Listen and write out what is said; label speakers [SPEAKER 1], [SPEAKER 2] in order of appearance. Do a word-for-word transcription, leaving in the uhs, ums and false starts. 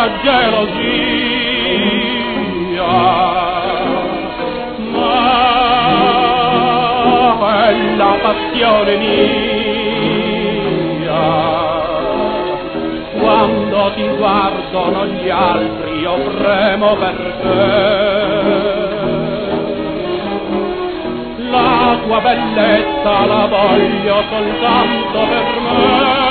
[SPEAKER 1] mia gelosia, ma quella passione mia, quando ti guardano gli altri io premo per te. La tua bellezza la voglio soltanto per me.